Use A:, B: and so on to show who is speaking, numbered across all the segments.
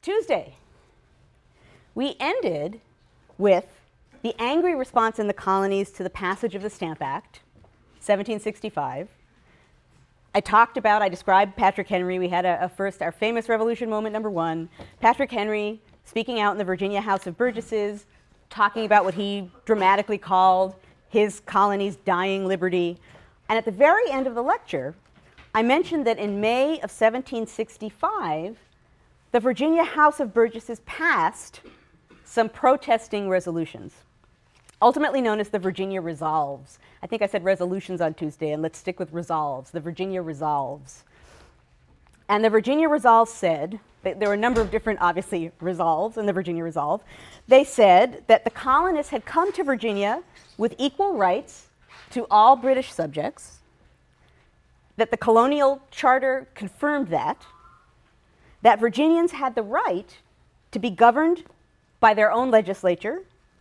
A: Tuesday. We ended with the angry response in the colonies to the passage of the Stamp Act, 1765. I described Patrick Henry. We had our famous revolution moment number one. Patrick Henry speaking out in the Virginia House of Burgesses, talking about what he dramatically called his colony's dying liberty. And at the very end of the lecture, I mentioned that in May of 1765, the Virginia House of Burgesses passed some protesting resolutions, ultimately known as the Virginia Resolves. I think I said resolutions on Tuesday, and let's stick with resolves, the Virginia Resolves. And the Virginia Resolves said, there were a number of different, obviously, resolves in the Virginia Resolve. They said that the colonists had come to Virginia with equal rights to all British subjects, that the colonial charter confirmed that Virginians had the right to be governed by their own legislature,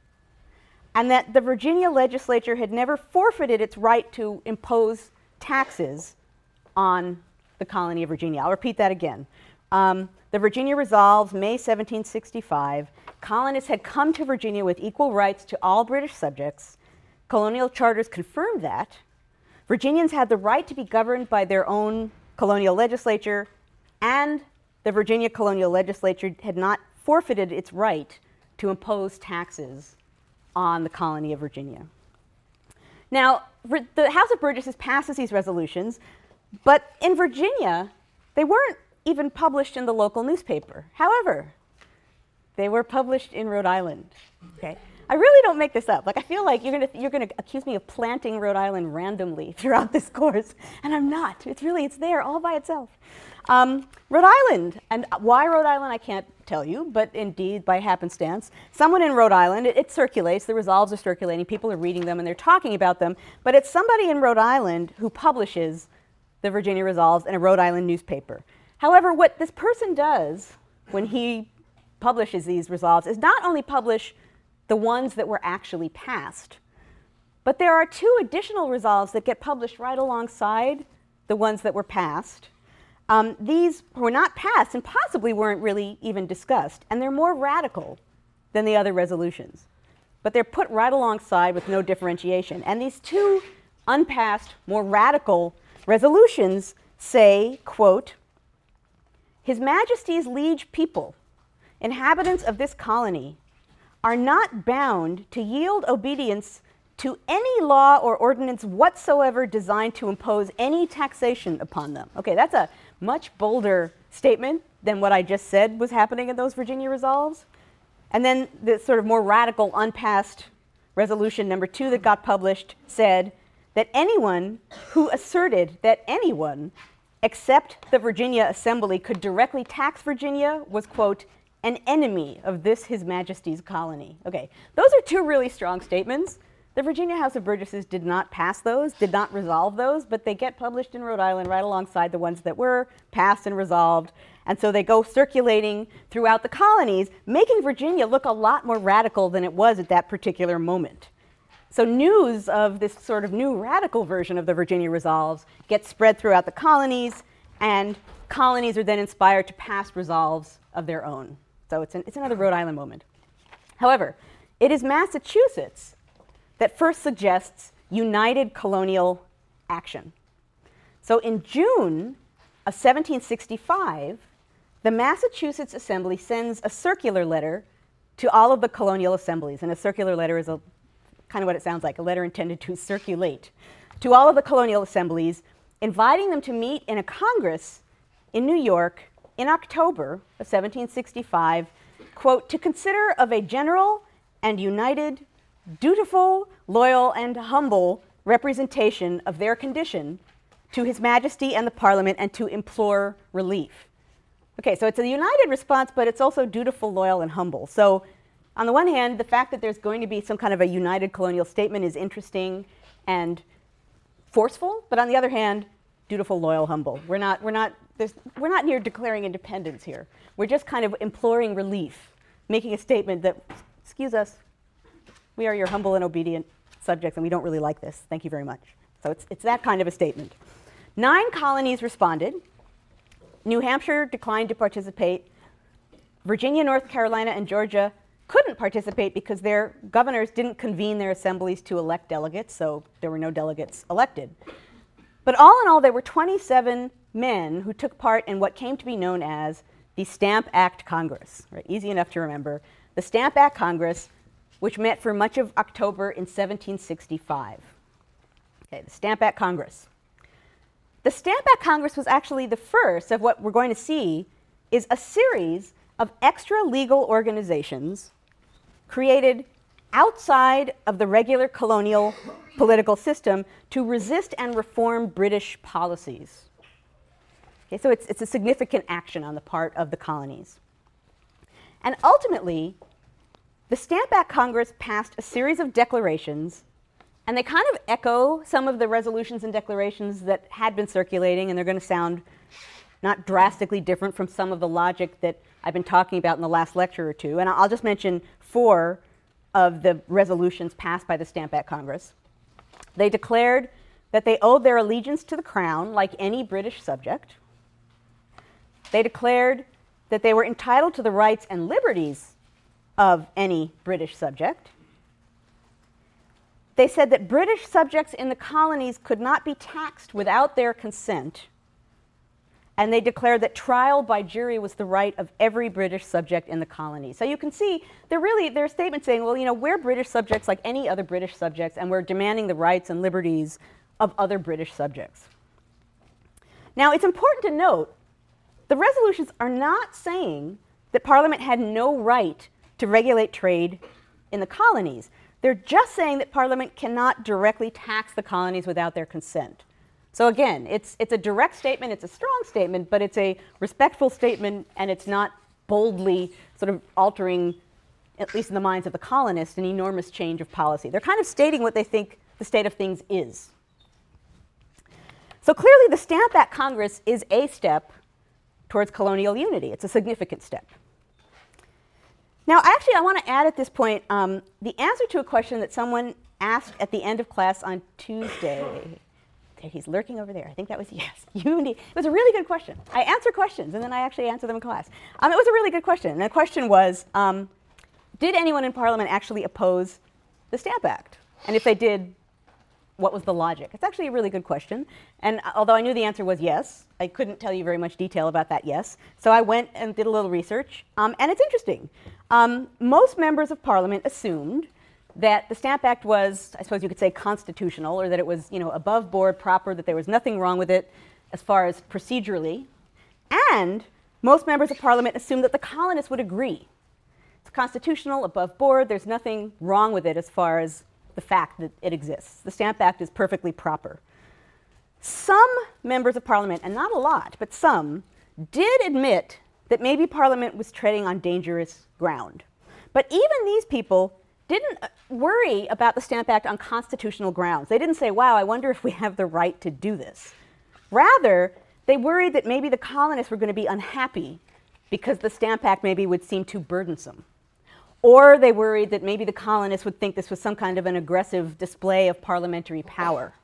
A: and that the Virginia legislature had never forfeited its right to impose taxes on the colony of Virginia. I'll repeat that again. The Virginia Resolves, May 1765, colonists had come to Virginia with equal rights to all British subjects. Colonial charters confirmed that. Virginians had the right to be governed by their own colonial legislature, and the Virginia colonial legislature had not forfeited its right to impose taxes on the colony of Virginia. Now, the House of Burgesses passes these resolutions, but in Virginia, they weren't even published in the local newspaper. However, they were published in Rhode Island. Okay? I really don't make this up. Like, I feel like you're gonna accuse me of planting Rhode Island randomly throughout this course, and I'm not. It's there all by itself. Rhode Island, and why Rhode Island I can't tell you, but indeed by happenstance, someone in Rhode Island, it circulates, the resolves are circulating, people are reading them and they're talking about them, but it's somebody in Rhode Island who publishes the Virginia Resolves in a Rhode Island newspaper. However, what this person does when he publishes these resolves is not only publish the ones that were actually passed, but there are two additional resolves that get published right alongside the ones that were passed. These were not passed and possibly weren't really even discussed, and they're more radical than the other resolutions. But they're put right alongside with no differentiation. And these two unpassed, more radical resolutions say, quote, "His Majesty's liege people, inhabitants of this colony, are not bound to yield obedience to any law or ordinance whatsoever designed to impose any taxation upon them." Okay, that's a much bolder statement than what I just said was happening in those Virginia Resolves. And then the sort of more radical, unpassed resolution number 2 that got published said that anyone who asserted that anyone except the Virginia Assembly could directly tax Virginia was, quote, "an enemy of this His Majesty's colony." Okay, those are two really strong statements. The Virginia House of Burgesses did not pass those, did not resolve those, but they get published in Rhode Island right alongside the ones that were passed and resolved. And so they go circulating throughout the colonies, making Virginia look a lot more radical than it was at that particular moment. So news of this sort of new radical version of the Virginia Resolves gets spread throughout the colonies, and colonies are then inspired to pass resolves of their own. So it's another Rhode Island moment. However, it is Massachusetts that first suggests united colonial action. So in June of 1765, the Massachusetts Assembly sends a circular letter to all of the colonial assemblies. And a circular letter is kind of what it sounds like, a letter intended to circulate to all of the colonial assemblies, inviting them to meet in a Congress in New York in October of 1765, quote, "to consider of a general and united, dutiful, loyal, and humble representation of their condition to His Majesty and the Parliament, and to implore relief." Okay, so it's a united response, but it's also dutiful, loyal, and humble. So on the one hand, the fact that there's going to be some kind of a united colonial statement is interesting and forceful, but on the other hand, dutiful, loyal, humble. We're not near declaring independence here. We're just kind of imploring relief, making a statement that, excuse us, we are your humble and obedient subjects, and we don't really like this. Thank you very much. So it's that kind of a statement. 9 colonies responded. New Hampshire declined to participate. Virginia, North Carolina, and Georgia couldn't participate because their governors didn't convene their assemblies to elect delegates, so there were no delegates elected. But all in all, there were 27 men who took part in what came to be known as the Stamp Act Congress, right? Easy enough to remember. The Stamp Act Congress, which met for much of October in 1765. Okay, the Stamp Act Congress. The Stamp Act Congress was actually the first of what we're going to see is a series of extra legal organizations created outside of the regular colonial political system to resist and reform British policies. Okay, so it's a significant action on the part of the colonies. And ultimately, the Stamp Act Congress passed a series of declarations, and they kind of echo some of the resolutions and declarations that had been circulating, and they're going to sound not drastically different from some of the logic that I've been talking about in the last lecture or two. And I'll just mention 4 of the resolutions passed by the Stamp Act Congress. They declared that they owed their allegiance to the crown like any British subject. They declared that they were entitled to the rights and liberties of any British subject. They said that British subjects in the colonies could not be taxed without their consent. And they declared that trial by jury was the right of every British subject in the colony. So you can see their statement saying, well, you know, we're British subjects like any other British subjects, and we're demanding the rights and liberties of other British subjects. Now, it's important to note, the resolutions are not saying that Parliament had no right to regulate trade in the colonies. They're just saying that Parliament cannot directly tax the colonies without their consent. So again, it's a direct statement, it's a strong statement, but it's a respectful statement, and it's not boldly sort of altering, at least in the minds of the colonists, an enormous change of policy. They're kind of stating what they think the state of things is. So clearly the Stamp Act Congress is a step towards colonial unity. It's a significant step. Now, actually, I want to add at this point the answer to a question that someone asked at the end of class on Tuesday. He's lurking over there. I think that was yes. It was a really good question. I answer questions, and then I actually answer them in class. It was a really good question. And the question was, did anyone in Parliament actually oppose the Stamp Act? And if they did, what was the logic? It's actually a really good question. And although I knew the answer was yes, I couldn't tell you very much detail about that yes. So I went and did a little research. And it's interesting. Most members of Parliament assumed that the Stamp Act was, I suppose you could say, constitutional, or that it was, you know, above board, proper, that there was nothing wrong with it as far as procedurally. And most members of Parliament assumed that the colonists would agree. It's constitutional, above board, there's nothing wrong with it as far as the fact that it exists. The Stamp Act is perfectly proper. Some members of Parliament, and not a lot, but some, did admit that maybe Parliament was treading on dangerous ground. But even these people didn't worry about the Stamp Act on constitutional grounds. They didn't say, wow, I wonder if we have the right to do this. Rather, they worried that maybe the colonists were going to be unhappy because the Stamp Act maybe would seem too burdensome. Or they worried that maybe the colonists would think this was some kind of an aggressive display of parliamentary power.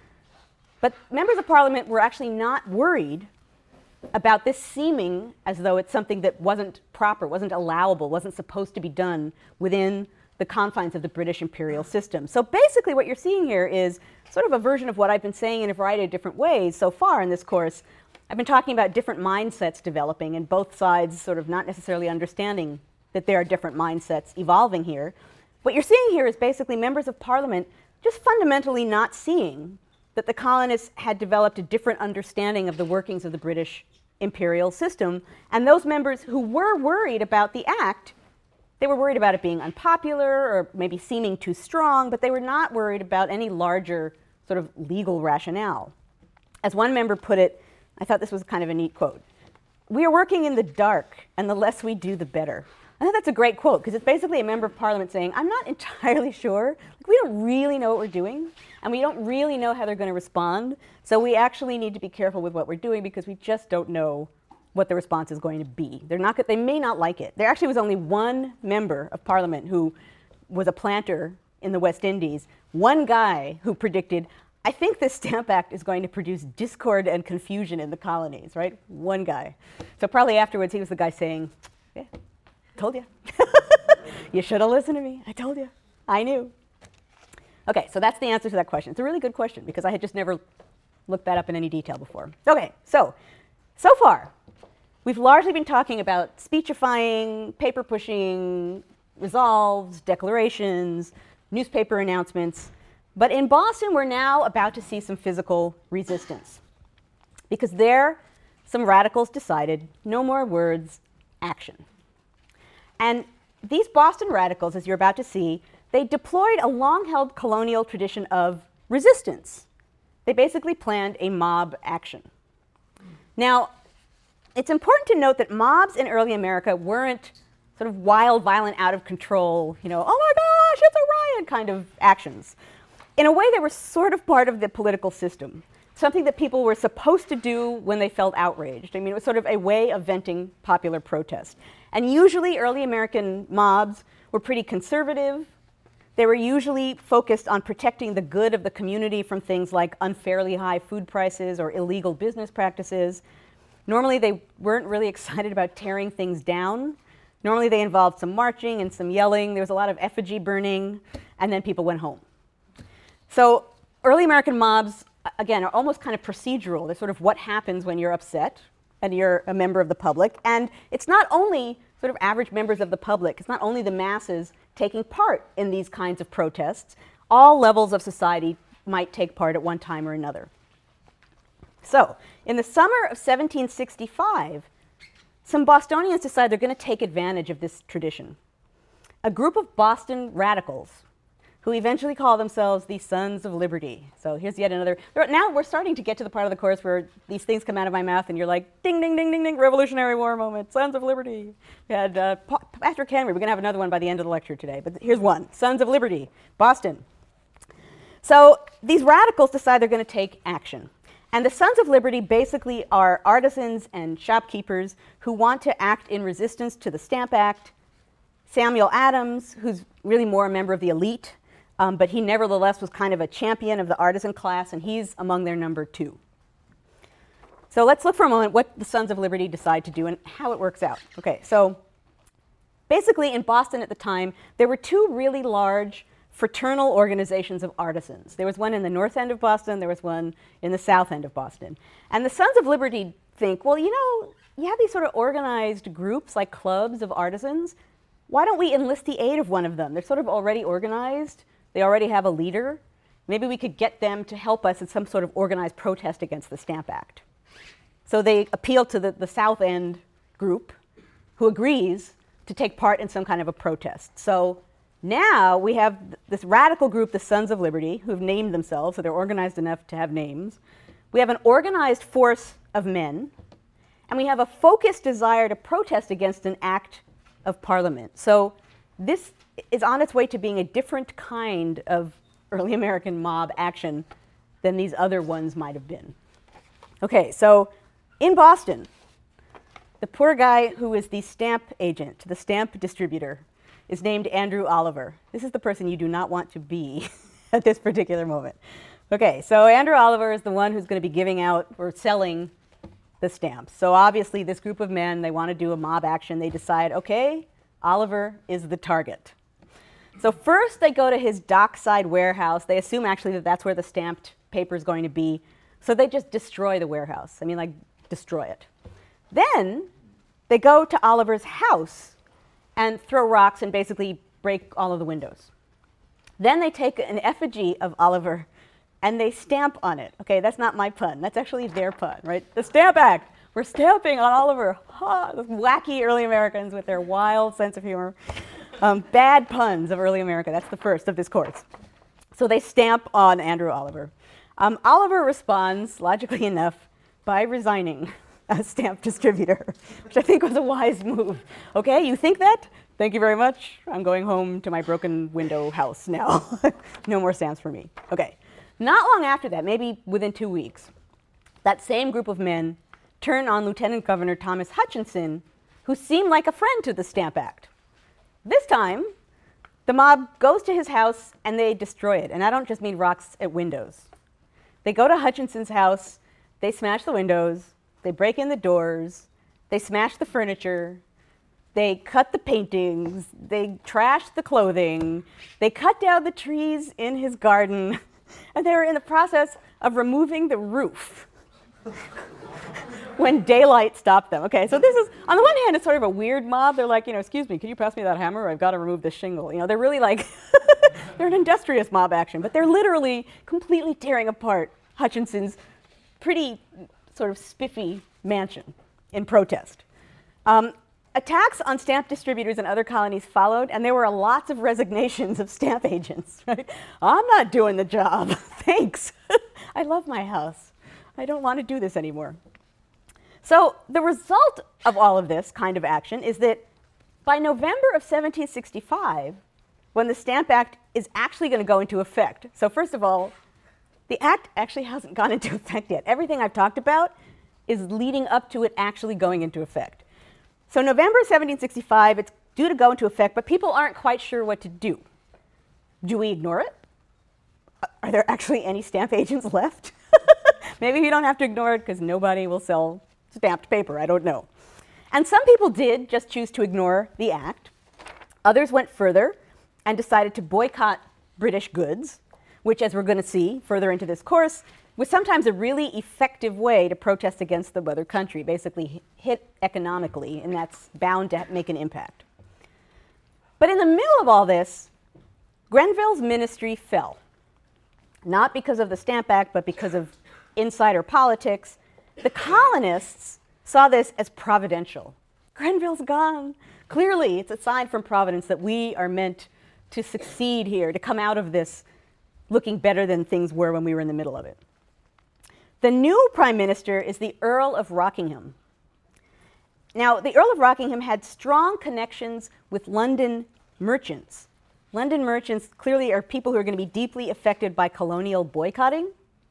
A: But members of Parliament were actually not worried about this seeming as though it's something that wasn't proper, wasn't allowable, wasn't supposed to be done within the confines of the British imperial system. So basically what you're seeing here is sort of a version of what I've been saying in a variety of different ways so far in this course. I've been talking about different mindsets developing, and both sides sort of not necessarily understanding that there are different mindsets evolving here. What you're seeing here is basically members of Parliament just fundamentally not seeing that the colonists had developed a different understanding of the workings of the British imperial system, and those members who were worried about the act, they were worried about it being unpopular or maybe seeming too strong, but they were not worried about any larger sort of legal rationale. As one member put it, I thought this was kind of a neat quote, "We are working in the dark, and the less we do, the better." I think that's a great quote, because it's basically a member of Parliament saying, I'm not entirely sure. Like, we don't really know what we're doing, and we don't really know how they're going to respond. So we actually need to be careful with what we're doing, because we just don't know what the response is going to be. They may not like it. There actually was only one member of Parliament who was a planter in the West Indies, one guy who predicted, I think this Stamp Act is going to produce discord and confusion in the colonies, right? One guy. So probably afterwards he was the guy saying, yeah, Told you. You should have listened to me. I told you. I knew. Okay, so that's the answer to that question. It's a really good question because I had just never looked that up in any detail before. Okay, so far, we've largely been talking about speechifying, paper pushing, resolves, declarations, newspaper announcements. But in Boston, we're now about to see some physical resistance. Because there, some radicals decided no more words, action. And these Boston radicals, as you're about to see, they deployed a long-held colonial tradition of resistance. They basically planned a mob action. Now, it's important to note that mobs in early America weren't sort of wild, violent, out of control, oh my gosh, it's a riot kind of actions. In a way, they were sort of part of the political system, something that people were supposed to do when they felt outraged. I mean, it was sort of a way of venting popular protest. And usually, early American mobs were pretty conservative. They were usually focused on protecting the good of the community from things like unfairly high food prices or illegal business practices. Normally, they weren't really excited about tearing things down. Normally, they involved some marching and some yelling. There was a lot of effigy burning, and then people went home. So early American mobs, again, are almost kind of procedural. They're sort of what happens when you're upset and you're a member of the public. And it's not only sort of average members of the public. It's not only the masses taking part in these kinds of protests. All levels of society might take part at one time or another. So in the summer of 1765, some Bostonians decide they're going to take advantage of this tradition. A group of Boston radicals, who eventually call themselves the Sons of Liberty. So here's yet another. Now we're starting to get to the part of the course where these things come out of my mouth and you're like, ding, ding, ding, ding, ding, Revolutionary War moment, Sons of Liberty. We had Patrick Henry. We're going to have another one by the end of the lecture today. But here's one, Sons of Liberty, Boston. So these radicals decide they're going to take action. And the Sons of Liberty basically are artisans and shopkeepers who want to act in resistance to the Stamp Act. Samuel Adams, who's really more a member of the elite, but he nevertheless was kind of a champion of the artisan class, and he's among their number 2. So let's look for a moment what the Sons of Liberty decide to do and how it works out. Okay, so basically in Boston at the time, there were 2 really large fraternal organizations of artisans. There was one in the north end of Boston, there was one in the south end of Boston. And the Sons of Liberty think, well, you have these sort of organized groups like clubs of artisans. Why don't we enlist the aid of one of them? They're sort of already organized. They already have a leader. Maybe we could get them to help us in some sort of organized protest against the Stamp Act. So they appeal to the South End group, who agrees to take part in some kind of a protest. So now we have this radical group, the Sons of Liberty, who've named themselves, so they're organized enough to have names. We have an organized force of men, and we have a focused desire to protest against an act of Parliament. So this is on its way to being a different kind of early American mob action than these other ones might have been. Okay, so in Boston, the poor guy who is the stamp agent, the stamp distributor, is named Andrew Oliver. This is the person you do not want to be at this particular moment. Okay, so Andrew Oliver is the one who's going to be giving out or selling the stamps. So obviously this group of men, they want to do a mob action. They decide, okay, Oliver is the target. So first they go to his dockside warehouse. They assume actually that that's where the stamped paper is going to be. So they just destroy the warehouse. I mean, like, destroy it. Then they go to Oliver's house and throw rocks and basically break all of the windows. Then they take an effigy of Oliver and they stamp on it. Okay, that's not my pun. That's actually their pun, right? The Stamp Act. We're stamping on Oliver. Ha! Those wacky early Americans with their wild sense of humor. Bad puns of early America. That's the first of this course. So they stamp on Andrew Oliver. Oliver responds, logically enough, by resigning as stamp distributor, which I think was a wise move. Okay, you think that? Thank you very much. I'm going home to my broken window house now. No more stamps for me. Okay. Not long after that, maybe within 2 weeks, that same group of men turn on Lieutenant Governor Thomas Hutchinson, who seemed like a friend to the Stamp Act. This time, the mob goes to his house and they destroy it. And I don't just mean rocks at windows. They go to Hutchinson's house, they smash the windows, they break in the doors, they smash the furniture, They cut the paintings, they trashed the clothing, they cut down the trees in his garden, and they were in the process of removing the roof when daylight stopped them. Okay, so this is, on the one hand, it's sort of a weird mob. They're like, excuse me, can you pass me that hammer? I've got to remove this shingle. They're really like, they're an industrious mob action, but they're literally completely tearing apart Hutchinson's pretty sort of spiffy mansion in protest. Attacks on stamp distributors in other colonies followed, and there were lots of resignations of stamp agents. Right? I'm not doing the job. Thanks. I love my house. I don't want to do this anymore. So the result of all of this kind of action is that by November of 1765, when the Stamp Act is actually going to go into effect, so first of all, the act actually hasn't gone into effect yet. Everything I've talked about is leading up to it actually going into effect. So November 1765, it's due to go into effect, but people aren't quite sure what to do. Do we ignore it? Are there actually any stamp agents left? Maybe we don't have to ignore it because nobody will sell stamped paper. I don't know. And some people did just choose to ignore the act. Others went further and decided to boycott British goods, which, as we're going to see further into this course, was sometimes a really effective way to protest against the mother country, basically hit economically, and that's bound to make an impact. But in the middle of all this, Grenville's ministry fell, not because of the Stamp Act, but because of insider politics. The colonists saw this as providential. Grenville's gone. Clearly, it's a sign from Providence that we are meant to succeed here, to come out of this looking better than things were when we were in the middle of it. The new prime minister is the Earl of Rockingham. Now, the Earl of Rockingham had strong connections with London merchants. London merchants clearly are people who are going to be deeply affected by colonial boycotting.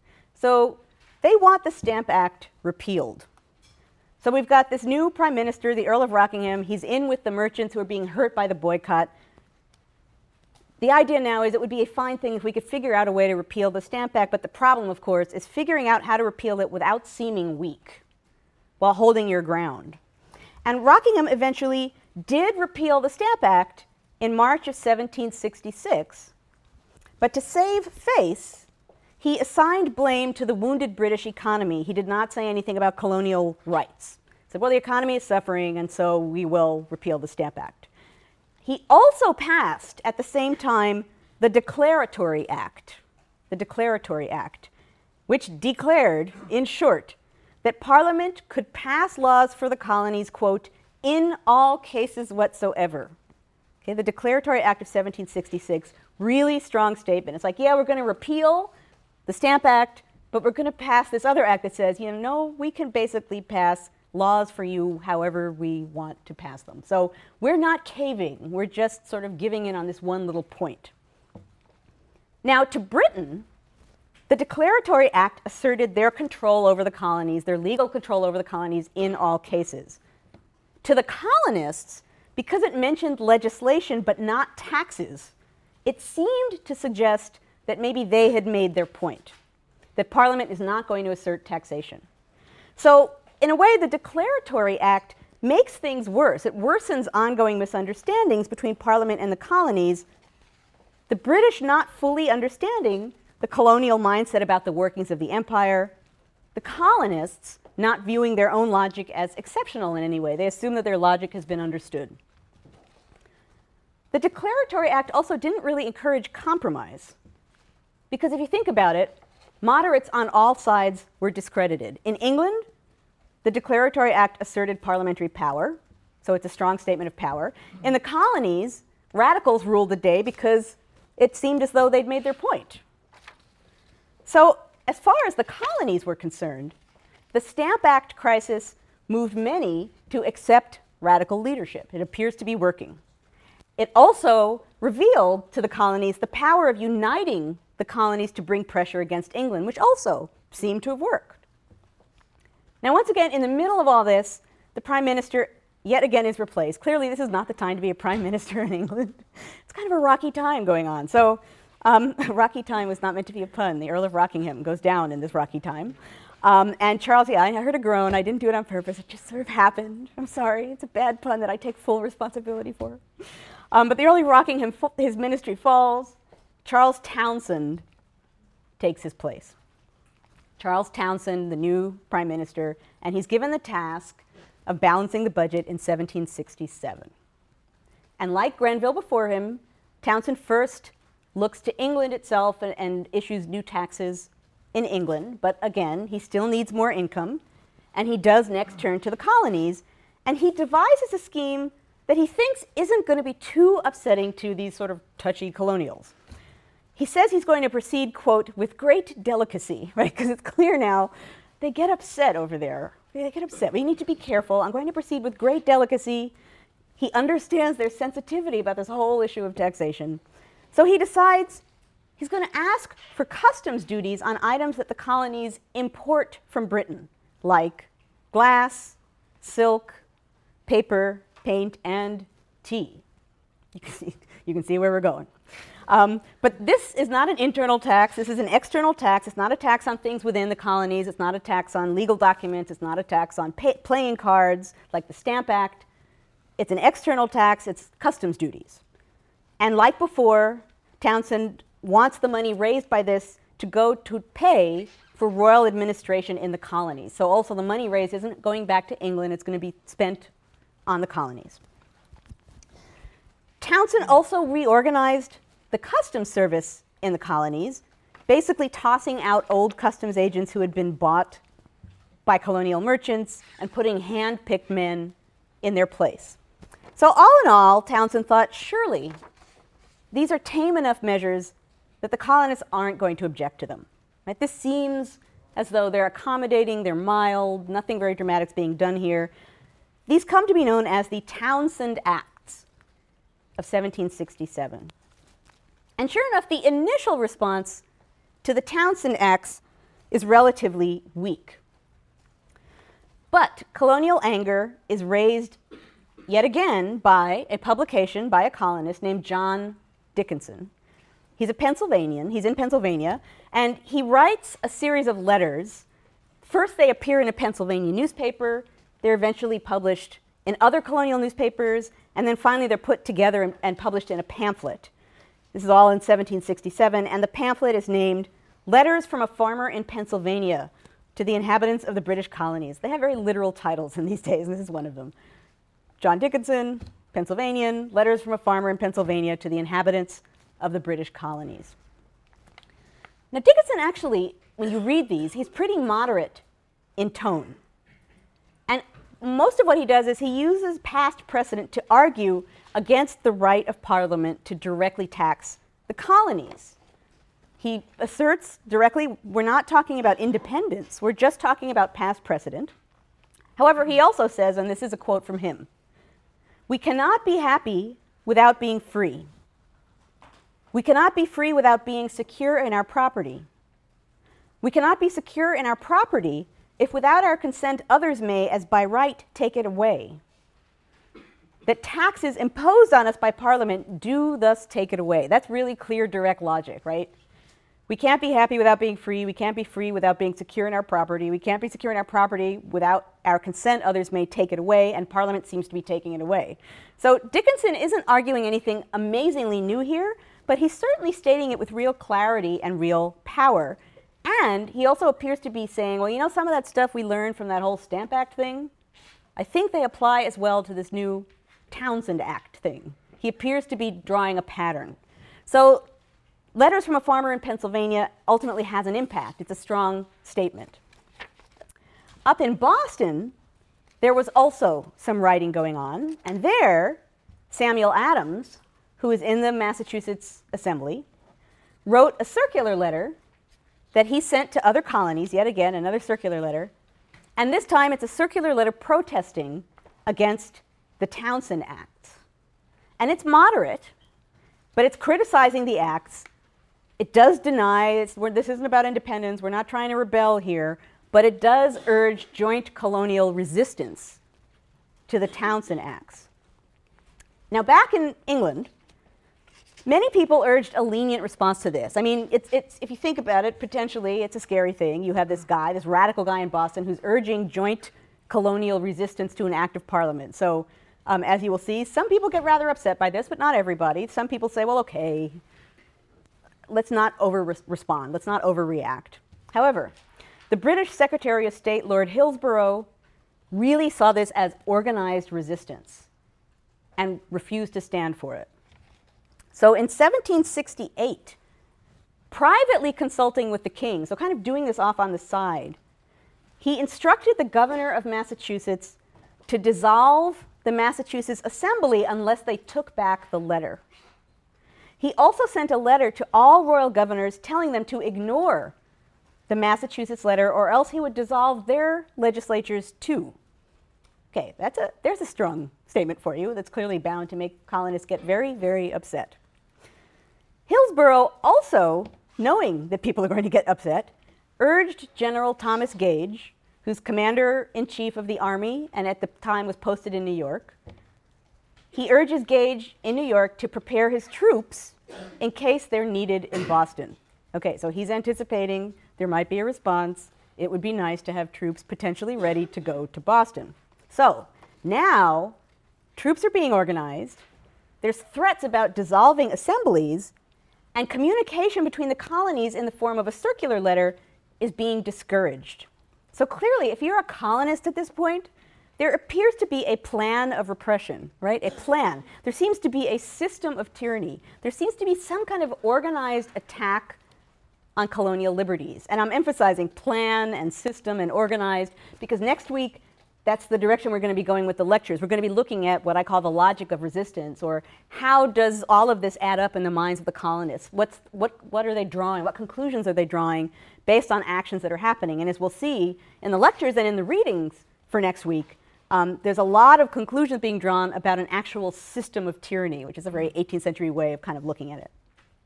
A: So they want the Stamp Act repealed. So we've got this new prime minister, the Earl of Rockingham. He's in with the merchants who are being hurt by the boycott. The idea now is it would be a fine thing if we could figure out a way to repeal the Stamp Act, but the problem, of course, is figuring out how to repeal it without seeming weak, while holding your ground. And Rockingham eventually did repeal the Stamp Act in March of 1766, but to save face, he assigned blame to the wounded British economy. He did not say anything about colonial rights. He said, well, the economy is suffering, and so we will repeal the Stamp Act. He also passed, at the same time, the Declaratory Act, which declared, in short, that Parliament could pass laws for the colonies, quote, in all cases whatsoever. Okay, the Declaratory Act of 1766, really strong statement. It's like, yeah, we're going to repeal the Stamp Act, but we're going to pass this other act that says, no, we can basically pass laws for you however we want to pass them. So we're not caving. We're just sort of giving in on this one little point. Now, to Britain, the Declaratory Act asserted their control over the colonies, their legal control over the colonies in all cases. To the colonists, because it mentioned legislation but not taxes, it seemed to suggest that maybe they had made their point, that Parliament is not going to assert taxation. So in a way, the Declaratory Act makes things worse. It worsens ongoing misunderstandings between Parliament and the colonies, the British not fully understanding the colonial mindset about the workings of the empire, the colonists not viewing their own logic as exceptional in any way. They assume that their logic has been understood. The Declaratory Act also didn't really encourage compromise, because if you think about it, moderates on all sides were discredited. In England, the Declaratory Act asserted parliamentary power, so it's a strong statement of power. In the colonies, radicals ruled the day because it seemed as though they'd made their point. So as far as the colonies were concerned, the Stamp Act crisis moved many to accept radical leadership. It appears to be working. It also revealed to the colonies the power of uniting the colonies to bring pressure against England, which also seemed to have worked. Now, once again, in the middle of all this, the prime minister yet again is replaced. Clearly, this is not the time to be a prime minister in England. It's kind of a rocky time going on. So rocky time was not meant to be a pun. The Earl of Rockingham goes down in this rocky time. And Charles, yeah, I heard a groan. I didn't do it on purpose. It just sort of happened. I'm sorry. It's a bad pun that I take full responsibility for. But the Earl of Rockingham, his ministry falls. Charles Townshend takes his place. Charles Townshend, the new prime minister, and he's given the task of balancing the budget in 1767. And like Grenville before him, Townshend first looks to England itself and issues new taxes in England, but again, he still needs more income, and he does next turn to the colonies, and he devises a scheme that he thinks isn't going to be too upsetting to these sort of touchy colonials. He says he's going to proceed, quote, with great delicacy, right? Because it's clear now they get upset over there. They get upset. We need to be careful. I'm going to proceed with great delicacy. He understands their sensitivity about this whole issue of taxation. So he decides he's going to ask for customs duties on items that the colonies import from Britain, like glass, silk, paper, paint, and tea. You can see where we're going. But this is not an internal tax. This is an external tax. It's not a tax on things within the colonies. It's not a tax on legal documents. It's not a tax on playing cards like the Stamp Act. It's an external tax. It's customs duties. And like before, Townshend wants the money raised by this to go to pay for royal administration in the colonies. So also the money raised isn't going back to England. It's going to be spent on the colonies. Townshend also reorganized the customs service in the colonies, basically tossing out old customs agents who had been bought by colonial merchants and putting hand-picked men in their place. So all in all, Townshend thought, surely these are tame enough measures that the colonists aren't going to object to them. Right? This seems as though they're accommodating, they're mild, nothing very dramatic is being done here. These come to be known as the Townshend Acts of 1767. And sure enough, the initial response to the Townshend Acts is relatively weak. But colonial anger is raised yet again by a publication by a colonist named John Dickinson. He's a Pennsylvanian, he's in Pennsylvania, and he writes a series of letters. First they appear in a Pennsylvania newspaper, they're eventually published in other colonial newspapers, and then finally they're put together and published in a pamphlet. This is all in 1767, and the pamphlet is named Letters from a Farmer in Pennsylvania to the Inhabitants of the British Colonies. They have very literal titles in these days, and this is one of them. John Dickinson, Pennsylvanian, Letters from a Farmer in Pennsylvania to the Inhabitants of the British Colonies. Now Dickinson actually, when you read these, he's pretty moderate in tone. And most of what he does is he uses past precedent to argue against the right of Parliament to directly tax the colonies. He asserts directly, we're not talking about independence, we're just talking about past precedent. However, he also says, and this is a quote from him, "We cannot be happy without being free. We cannot be free without being secure in our property. We cannot be secure in our property if without our consent others may, as by right, take it away. That taxes imposed on us by Parliament do thus take it away." That's really clear, direct logic, right? We can't be happy without being free. We can't be free without being secure in our property. We can't be secure in our property without our consent. Others may take it away, and Parliament seems to be taking it away. So Dickinson isn't arguing anything amazingly new here, but he's certainly stating it with real clarity and real power. And he also appears to be saying, well, you know, some of that stuff we learned from that whole Stamp Act thing, I think they apply as well to this new Townshend Act thing. He appears to be drawing a pattern. So Letters from a Farmer in Pennsylvania ultimately has an impact. It's a strong statement. Up in Boston, there was also some writing going on, and there, Samuel Adams, who is in the Massachusetts Assembly, wrote a circular letter that he sent to other colonies, yet again, another circular letter, and this time it's a circular letter protesting against the Townshend Acts. And it's moderate, but it's criticizing the acts. It does deny, this isn't about independence, we're not trying to rebel here, but it does urge joint colonial resistance to the Townshend Acts. Now back in England, Many people urged a lenient response to this. I mean, it's, if you think about it, potentially it's a scary thing. You have this guy, this radical guy in Boston who's urging joint colonial resistance to an act of parliament. So as you will see, some people get rather upset by this, but not everybody. Some people say, well, okay, let's not over-respond, let's not overreact. However, the British Secretary of State, Lord Hillsborough, really saw this as organized resistance and refused to stand for it. So in 1768, privately consulting with the king, so kind of doing this off on the side, he instructed the governor of Massachusetts to dissolve the Massachusetts Assembly unless they took back the letter. He also sent a letter to all royal governors telling them to ignore the Massachusetts letter or else he would dissolve their legislatures too. Okay, there's a strong statement for you that's clearly bound to make colonists get very, very upset. Hillsborough also, knowing that people are going to get upset, urged General Thomas Gage, who's commander-in-chief of the army and at the time was posted in New York. He urges Gage in New York to prepare his troops in case they're needed in Boston. Okay, so he's anticipating there might be a response. It would be nice to have troops potentially ready to go to Boston. So now troops are being organized. There's threats about dissolving assemblies, and communication between the colonies in the form of a circular letter is being discouraged. So clearly, if you're a colonist at this point, there appears to be a plan of repression, right? A plan. There seems to be a system of tyranny. There seems to be some kind of organized attack on colonial liberties. And I'm emphasizing plan and system and organized because next week, that's the direction we're going to be going with the lectures. We're going to be looking at what I call the logic of resistance, or how does all of this add up in the minds of the colonists? What are they drawing? What conclusions are they drawing based on actions that are happening? And as we'll see in the lectures and in the readings for next week, there's a lot of conclusions being drawn about an actual system of tyranny, which is a very 18th century way of kind of looking at it.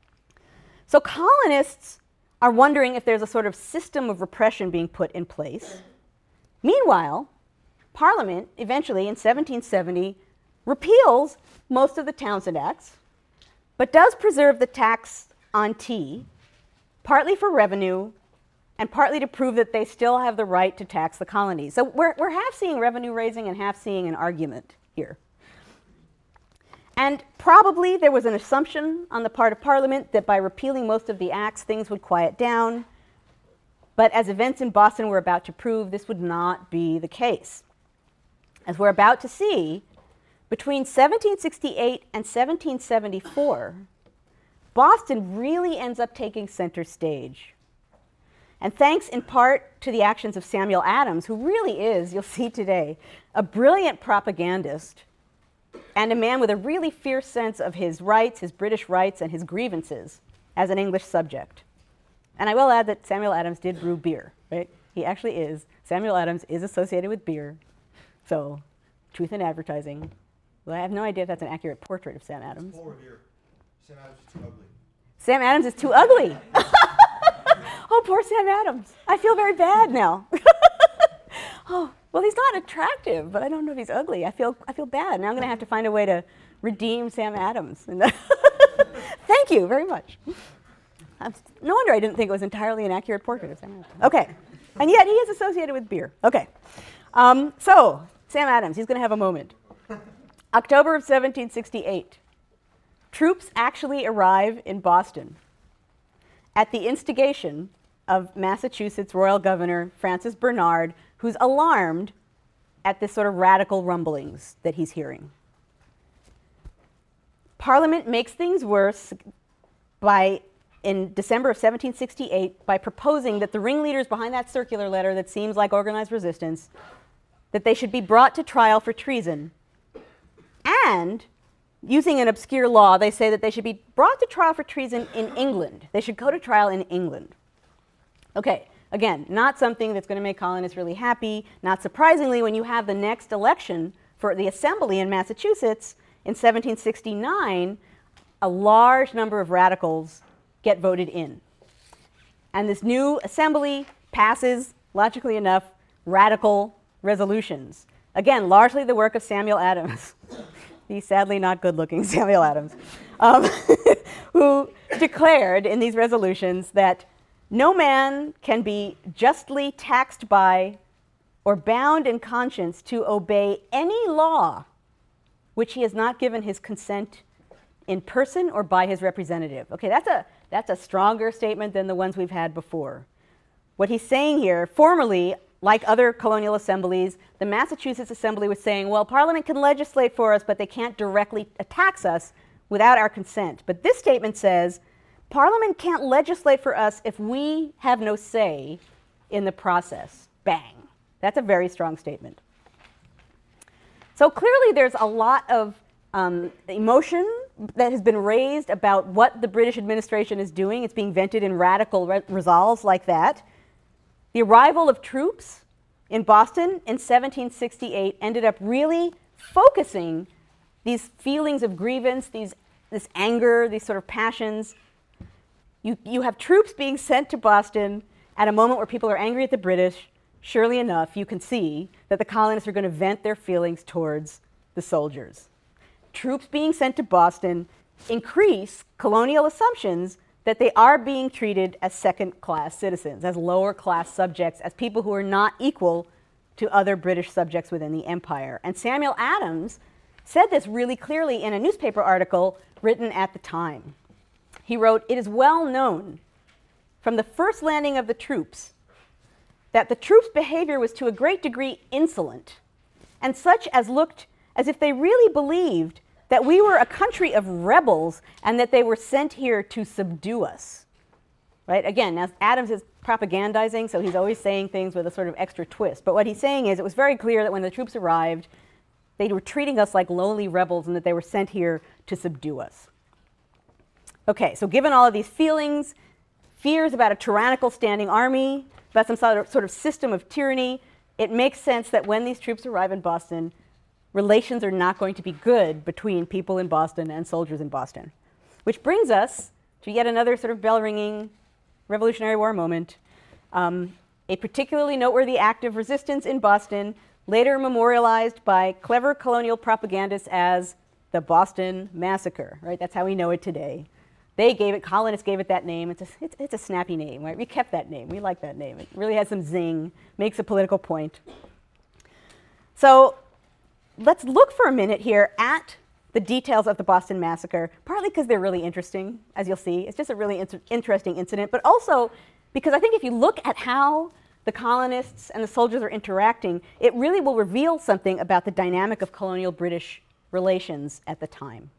A: So colonists are wondering if there's a sort of system of repression being put in place. Meanwhile, Parliament eventually in 1770 repeals most of the Townshend Acts, but does preserve the tax on tea, partly for revenue and partly to prove that they still have the right to tax the colonies. So we're half seeing revenue raising and half seeing an argument here. And probably there was an assumption on the part of Parliament that by repealing most of the acts, things would quiet down. But as events in Boston were about to prove, this would not be the case. As we're about to see, between 1768 and 1774, Boston really ends up taking center stage. And thanks in part to the actions of Samuel Adams, who really is, you'll see today, a brilliant propagandist and a man with a really fierce sense of his rights, his British rights, and his grievances as an English subject. And I will add that Samuel Adams did brew beer, right? He actually is. Samuel Adams is associated with beer. So, truth in advertising. Well, I have no idea if that's an accurate portrait of Sam Adams.
B: Sam Adams is too ugly.
A: Sam Adams is too ugly. Oh, poor Sam Adams. I feel very bad now. Oh, well, he's not attractive, but I don't know if he's ugly. I feel bad. Now I'm going to have to find a way to redeem Sam Adams. Thank you very much. No wonder I didn't think it was entirely an accurate portrait of Sam Adams. Okay. And yet he is associated with beer. Okay. So, Sam Adams, he's going to have a moment. October of 1768. Troops actually arrive in Boston at the instigation of Massachusetts Royal Governor Francis Bernard, who's alarmed at this sort of radical rumblings that he's hearing. Parliament makes things worse in December of 1768 by proposing that the ringleaders behind that circular letter that seems like organized resistance, that they should be brought to trial for treason. And using an obscure law, they say that they should be brought to trial for treason in England. They should go to trial in England. Okay, again, not something that's going to make colonists really happy. Not surprisingly, when you have the next election for the Assembly in Massachusetts in 1769, a large number of radicals get voted in. And this new Assembly passes, logically enough, radical resolutions. Again, largely the work of Samuel Adams. the sadly not good-looking Samuel Adams, who declared in these resolutions that no man can be justly taxed by or bound in conscience to obey any law which he has not given his consent in person or by his representative. Okay, that's a stronger statement than the ones we've had before. What he's saying here, formerly, like other colonial assemblies, the Massachusetts Assembly was saying, well, Parliament can legislate for us, but they can't directly tax us without our consent. But this statement says, Parliament can't legislate for us if we have no say in the process. Bang. That's a very strong statement. So clearly there's a lot of emotion that has been raised about what the British administration is doing. It's being vented in radical resolves like that. The arrival of troops in Boston in 1768 ended up really focusing these feelings of grievance, this anger, these sort of passions. You have troops being sent to Boston at a moment where people are angry at the British. Surely enough, you can see that the colonists are going to vent their feelings towards the soldiers. Troops being sent to Boston increase colonial assumptions that they are being treated as second-class citizens, as lower-class subjects, as people who are not equal to other British subjects within the empire. And Samuel Adams said this really clearly in a newspaper article written at the time. He wrote, "It is well known from the first landing of the troops that the troops' behavior was to a great degree insolent, and such as looked as if they really believed that we were a country of rebels and that they were sent here to subdue us." Right? Again, now Adams is propagandizing, so he's always saying things with a sort of extra twist. But what he's saying is it was very clear that when the troops arrived, they were treating us like lowly rebels and that they were sent here to subdue us. Okay, so given all of these feelings, fears about a tyrannical standing army, about some sort of system of tyranny, it makes sense that when these troops arrive in Boston, relations are not going to be good between people in Boston and soldiers in Boston. Which brings us to yet another sort of bell-ringing Revolutionary War moment. A particularly noteworthy act of resistance in Boston, later memorialized by clever colonial propagandists as the Boston Massacre. Right? That's how we know it today. Colonists gave it that name. It's a snappy name, right? We kept that name. We like that name. It really has some zing, makes a political point. So let's look for a minute here at the details of the Boston Massacre, partly because they're really interesting, as you'll see. It's just a really interesting incident, but also because I think if you look at how the colonists and the soldiers are interacting, it really will reveal something about the dynamic of colonial British relations at the time.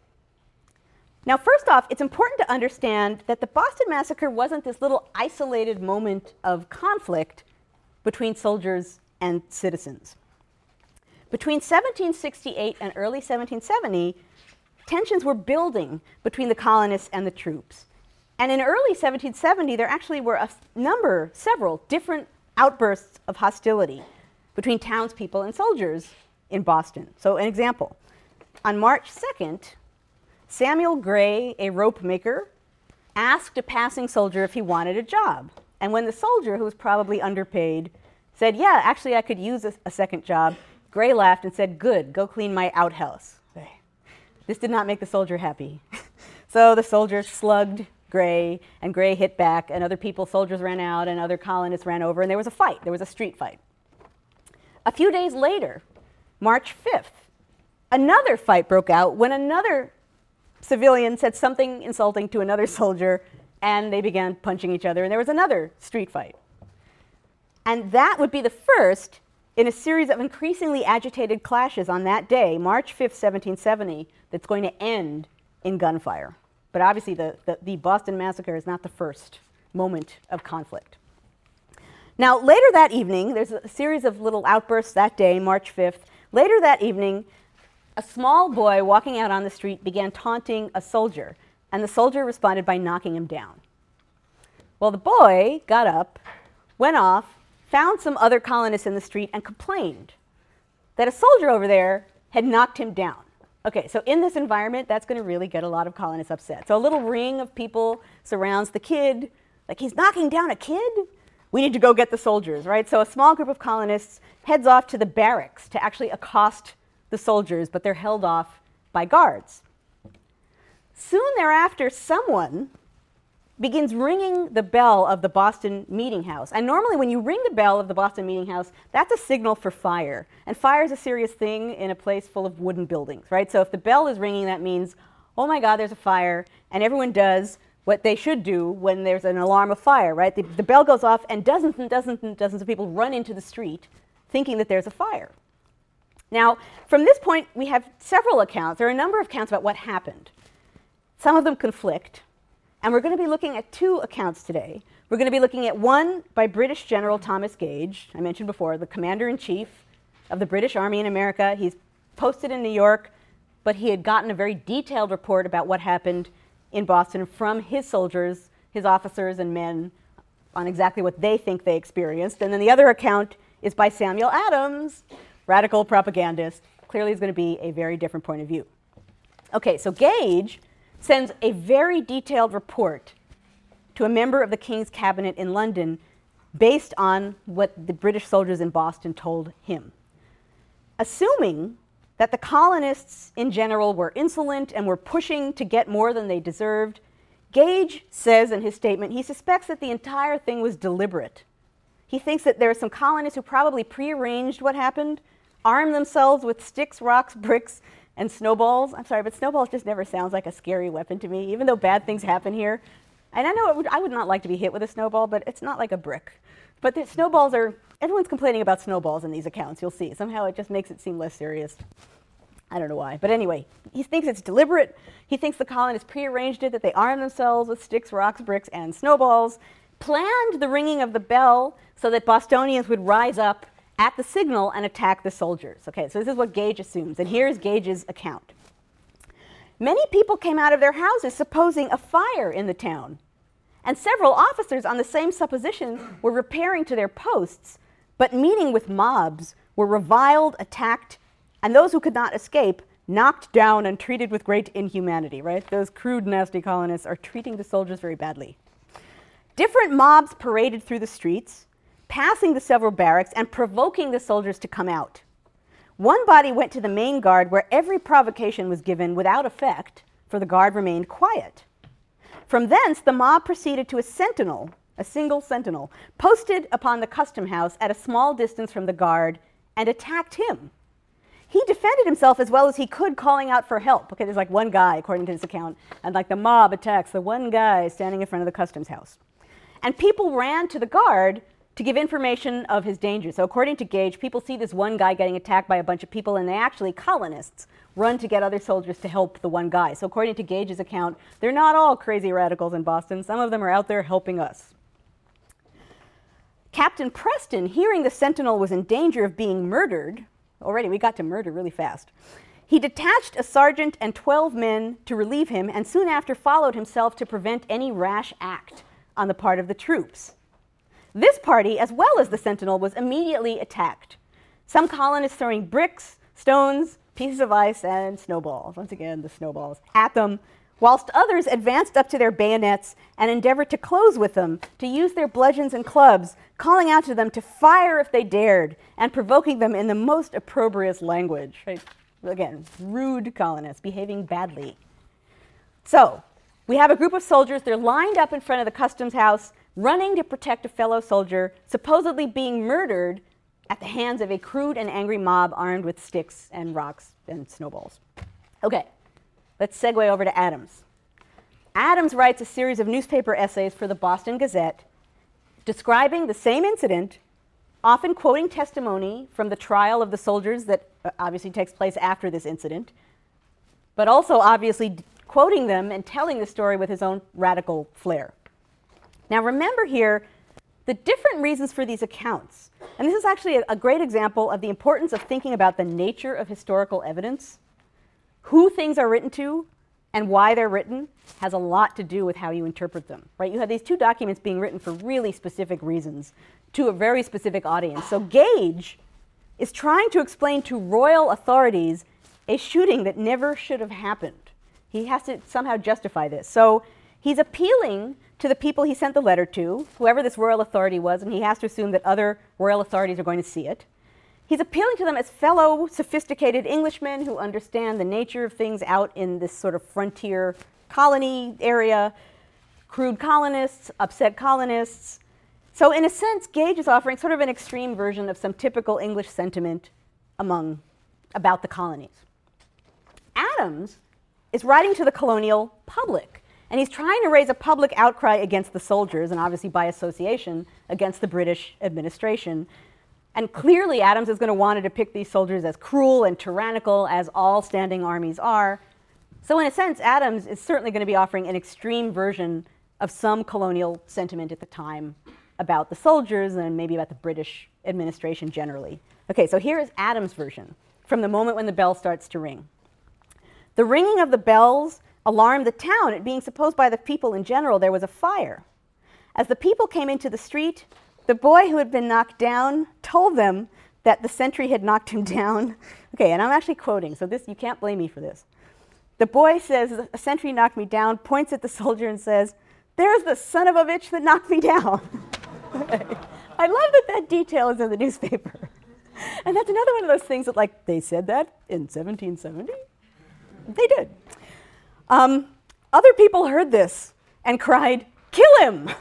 A: Now, first off, it's important to understand that the Boston Massacre wasn't this little isolated moment of conflict between soldiers and citizens. Between 1768 and early 1770, tensions were building between the colonists and the troops. And in early 1770, there actually were several different outbursts of hostility between townspeople and soldiers in Boston. So an example, on March 2nd, Samuel Gray, a rope maker, asked a passing soldier if he wanted a job. And when the soldier, who was probably underpaid, said, "Yeah, actually I could use a second job," Gray laughed and said, "Good, go clean my outhouse." This did not make the soldier happy. So the soldier slugged Gray, and Gray hit back, and soldiers ran out, and other colonists ran over, and there was a fight. There was a street fight. A few days later, March 5th, another fight broke out when another civilian said something insulting to another soldier, and they began punching each other, and there was another street fight. And that would be the first in a series of increasingly agitated clashes on that day, March 5th, 1770, that's going to end in gunfire. But obviously the Boston Massacre is not the first moment of conflict. Now, later that evening, there's a series of little outbursts that day, March 5th. Later that evening, a small boy walking out on the street began taunting a soldier, and the soldier responded by knocking him down. Well, the boy got up, went off, found some other colonists in the street, and complained that a soldier over there had knocked him down. Okay, so in this environment, that's going to really get a lot of colonists upset. So a little ring of people surrounds the kid, like, he's knocking down a kid? We need to go get the soldiers, right? So a small group of colonists heads off to the barracks to actually accost the soldiers, but they're held off by guards. Soon thereafter, someone begins ringing the bell of the Boston Meeting House. And normally when you ring the bell of the Boston Meeting House, that's a signal for fire. And fire is a serious thing in a place full of wooden buildings, right? So if the bell is ringing, that means, oh my God, there's a fire. And everyone does what they should do when there's an alarm of fire, right? The bell goes off and dozens and dozens and dozens of people run into the street thinking that there's a fire. Now, from this point, we have several accounts. There are a number of accounts about what happened. Some of them conflict. And we're going to be looking at two accounts today. We're going to be looking at one by British General Thomas Gage, I mentioned before, the commander-in-chief of the British Army in America. He's posted in New York, but he had gotten a very detailed report about what happened in Boston from his soldiers, his officers and men, on exactly what they think they experienced. And then the other account is by Samuel Adams, radical propagandist. Clearly is going to be a very different point of view. Okay, so Gage sends a very detailed report to a member of the King's cabinet in London based on what the British soldiers in Boston told him. Assuming that the colonists in general were insolent and were pushing to get more than they deserved, Gage says in his statement he suspects that the entire thing was deliberate. He thinks that there are some colonists who probably prearranged what happened, armed themselves with sticks, rocks, bricks, and snowballs. I'm sorry, but snowballs just never sounds like a scary weapon to me, even though bad things happen here. And I know I would not like to be hit with a snowball, but it's not like a brick. But the snowballs are, everyone's complaining about snowballs in these accounts, you'll see. Somehow it just makes it seem less serious. I don't know why. But anyway, he thinks it's deliberate. He thinks the colonists prearranged it, that they armed themselves with sticks, rocks, bricks, and snowballs, planned the ringing of the bell so that Bostonians would rise up at the signal and attack the soldiers. Okay, so this is what Gage assumes, and here's Gage's account. Many people came out of their houses supposing a fire in the town, and several officers on the same supposition were repairing to their posts, but meeting with mobs, were reviled, attacked, and those who could not escape, knocked down and treated with great inhumanity, right? Those crude, nasty colonists are treating the soldiers very badly. Different mobs paraded through the streets, passing the several barracks and provoking the soldiers to come out. One body went to the main guard where every provocation was given without effect, for the guard remained quiet. From thence, the mob proceeded to a sentinel, a single sentinel, posted upon the custom house at a small distance from the guard, and attacked him. He defended himself as well as he could, calling out for help. Okay, there's like one guy, according to his account, and like the mob attacks the one guy standing in front of the customs house. And people ran to the guard to give information of his danger. So according to Gage, people see this one guy getting attacked by a bunch of people, and they actually, colonists, run to get other soldiers to help the one guy. So according to Gage's account, they're not all crazy radicals in Boston. Some of them are out there helping us. Captain Preston, hearing the sentinel was in danger of being murdered, already we got to murder really fast, he detached a sergeant and 12 men to relieve him, and soon after followed himself to prevent any rash act on the part of the troops. This party, as well as the sentinel, was immediately attacked. Some colonists throwing bricks, stones, pieces of ice, and snowballs, once again the snowballs, at them, whilst others advanced up to their bayonets and endeavored to close with them, to use their bludgeons and clubs, calling out to them to fire if they dared, and provoking them in the most opprobrious language. Right? Again, rude colonists behaving badly. So, we have a group of soldiers, they're lined up in front of the customs house, running to protect a fellow soldier, supposedly being murdered at the hands of a crude and angry mob armed with sticks and rocks and snowballs. Okay, let's segue over to Adams. Adams writes a series of newspaper essays for the Boston Gazette describing the same incident, often quoting testimony from the trial of the soldiers that obviously takes place after this incident, but also obviously quoting them and telling the story with his own radical flair. Now remember here the different reasons for these accounts. And this is actually a great example of the importance of thinking about the nature of historical evidence. Who things are written to and why they're written has a lot to do with how you interpret them, right? You have these two documents being written for really specific reasons to a very specific audience. So Gage is trying to explain to royal authorities a shooting that never should have happened. He has to somehow justify this. So he's appealing to the people he sent the letter to, whoever this royal authority was, and he has to assume that other royal authorities are going to see it. He's appealing to them as fellow sophisticated Englishmen who understand the nature of things out in this sort of frontier colony area, crude colonists, upset colonists. So in a sense, Gage is offering sort of an extreme version of some typical English sentiment about the colonies. Adams is writing to the colonial public, and he's trying to raise a public outcry against the soldiers, and obviously by association, against the British administration. And clearly Adams is going to want to depict these soldiers as cruel and tyrannical, as all standing armies are. So in a sense, Adams is certainly going to be offering an extreme version of some colonial sentiment at the time about the soldiers and maybe about the British administration generally. Okay, so here is Adams' version from the moment when the bell starts to ring. The ringing of the bells alarmed the town, it being supposed by the people in general there was a fire. As the people came into the street, the boy who had been knocked down told them that the sentry had knocked him down. Okay, and I'm actually quoting, so this, you can't blame me for this. The boy says, a sentry knocked me down, points at the soldier and says, "There's the son of a bitch that knocked me down." I love that that detail is in the newspaper. And that's another one of those things that, like, they said that in 1770? They did. Other people heard this and cried, "Kill him!"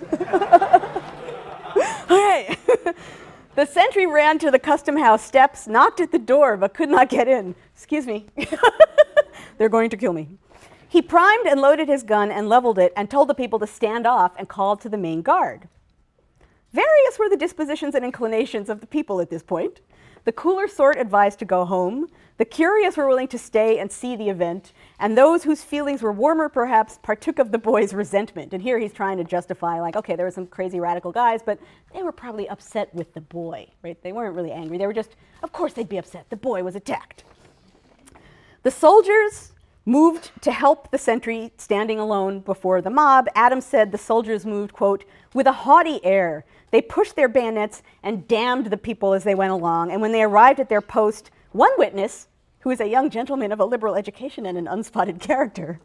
A: Okay. The sentry ran to the custom house steps, knocked at the door, but could not get in. Excuse me. They're going to kill me. He primed and loaded his gun and leveled it and told the people to stand off and called to the main guard. Various were the dispositions and inclinations of the people at this point. The cooler sort advised to go home. The curious were willing to stay and see the event, and those whose feelings were warmer perhaps partook of the boy's resentment. And here he's trying to justify, like, okay, there were some crazy radical guys, but they were probably upset with the boy, right? They weren't really angry. They were just, of course they'd be upset. The boy was attacked. The soldiers moved to help the sentry standing alone before the mob. Adams said the soldiers moved, quote, with a haughty air. They pushed their bayonets and damned the people as they went along. And when they arrived at their post, one witness, who is a young gentleman of a liberal education and an unspotted character,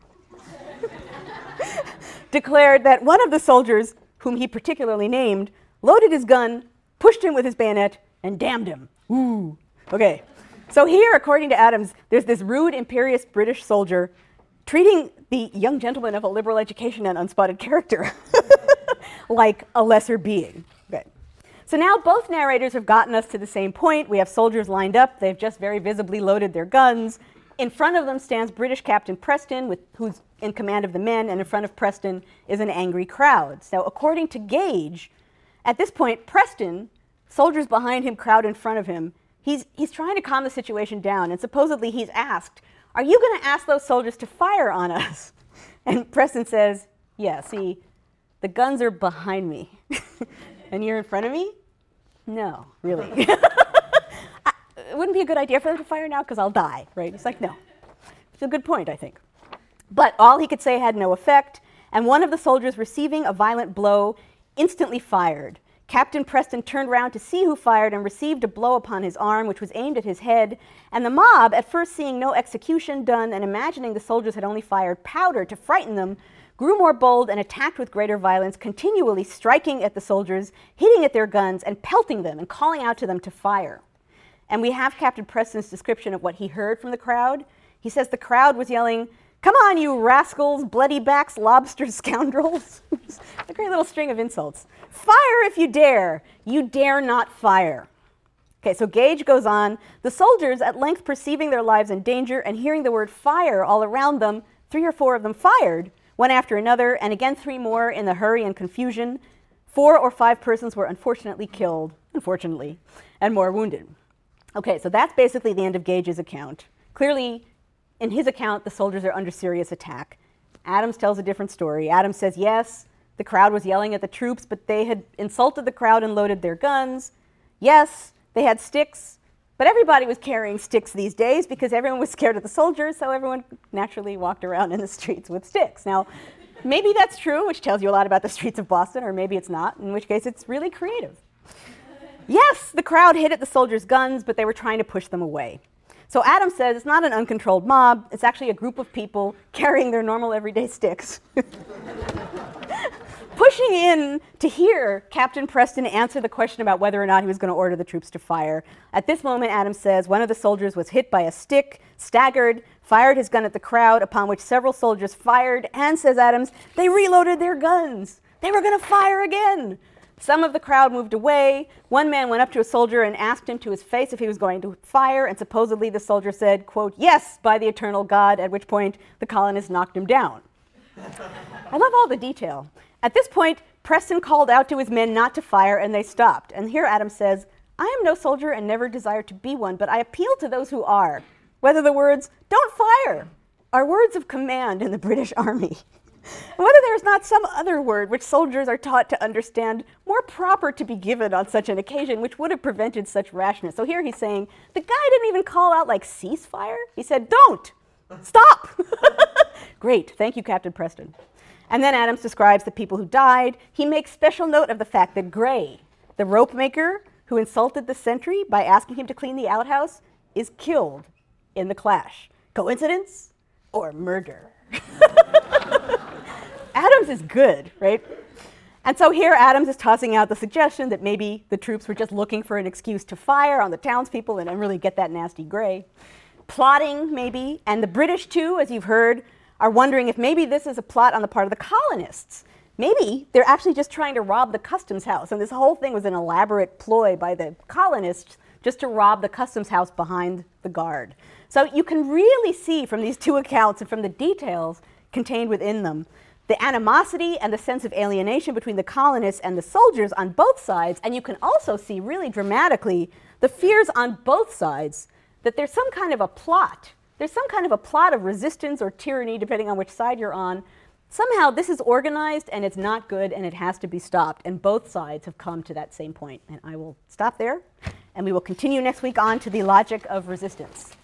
A: declared that one of the soldiers, whom he particularly named, loaded his gun, pushed him with his bayonet, and damned him. Ooh. Okay. So here, according to Adams, there's this rude, imperious British soldier treating the young gentleman of a liberal education and unspotted character like a lesser being. Okay. So now both narrators have gotten us to the same point. We have soldiers lined up. They've just very visibly loaded their guns. In front of them stands British Captain Preston, who's in command of the men, and in front of Preston is an angry crowd. So according to Gage, at this point, Preston, soldiers behind him crowd in front of him, he's trying to calm the situation down, and supposedly he's asked, "Are you going to ask those soldiers to fire on us?" And Preston says, "Yeah, see, the guns are behind me." "And you're in front of me?" "No, really." "It wouldn't be a good idea for them to fire now because I'll die," right? He's like, no. It's a good point, I think. But all he could say had no effect, and one of the soldiers receiving a violent blow instantly fired. Captain Preston turned round to see who fired and received a blow upon his arm, which was aimed at his head. And the mob, at first seeing no execution done and imagining the soldiers had only fired powder to frighten them, grew more bold and attacked with greater violence, continually striking at the soldiers, hitting at their guns, and pelting them and calling out to them to fire. And we have Captain Preston's description of what he heard from the crowd. He says the crowd was yelling, "Come on, you rascals, bloody backs, lobsters, scoundrels." A great little string of insults. "Fire if you dare. You dare not fire." Okay, so Gage goes on. The soldiers, at length perceiving their lives in danger and hearing the word fire all around them, 3 or 4 of them fired, one after another, and again 3 more in the hurry and confusion. 4 or 5 persons were unfortunately killed, and more wounded. Okay, so that's basically the end of Gage's account. Clearly, in his account, the soldiers are under serious attack. Adams tells a different story. Adams says, yes, the crowd was yelling at the troops, but they had insulted the crowd and loaded their guns. Yes, they had sticks, but everybody was carrying sticks these days because everyone was scared of the soldiers, so everyone naturally walked around in the streets with sticks. Now, maybe that's true, which tells you a lot about the streets of Boston, or maybe it's not, in which case it's really creative. Yes, the crowd hit at the soldiers' guns, but they were trying to push them away. So Adams says it's not an uncontrolled mob, it's actually a group of people carrying their normal everyday sticks, rushing in to hear Captain Preston answer the question about whether or not he was going to order the troops to fire. At this moment, Adams says, one of the soldiers was hit by a stick, staggered, fired his gun at the crowd, upon which several soldiers fired, and, says Adams, they reloaded their guns. They were going to fire again. Some of the crowd moved away. One man went up to a soldier and asked him to his face if he was going to fire, and supposedly the soldier said, quote, yes, by the eternal God, at which point the colonists knocked him down. I love all the detail. At this point, Preston called out to his men not to fire, and they stopped. And here Adams says, I am no soldier and never desire to be one, but I appeal to those who are, whether the words, don't fire, are words of command in the British Army. And whether there is not some other word which soldiers are taught to understand more proper to be given on such an occasion, which would have prevented such rashness. So here he's saying, the guy didn't even call out like ceasefire. He said, don't, stop. Great, thank you, Captain Preston. And then Adams describes the people who died. He makes special note of the fact that Gray, the rope maker who insulted the sentry by asking him to clean the outhouse, is killed in the clash. Coincidence or murder? Adams is good, right? And so here Adams is tossing out the suggestion that maybe the troops were just looking for an excuse to fire on the townspeople and really get that nasty Gray. Plotting, maybe, and the British too, as you've heard, are wondering if maybe this is a plot on the part of the colonists. Maybe they're actually just trying to rob the customs house, and this whole thing was an elaborate ploy by the colonists just to rob the customs house behind the guard. So you can really see from these two accounts and from the details contained within them the animosity and the sense of alienation between the colonists and the soldiers on both sides, and you can also see really dramatically the fears on both sides that there's some kind of a plot. There's some kind of a plot of resistance or tyranny, depending on which side you're on. Somehow this is organized and it's not good and it has to be stopped, and both sides have come to that same point. And I will stop there, and we will continue next week on to the logic of resistance.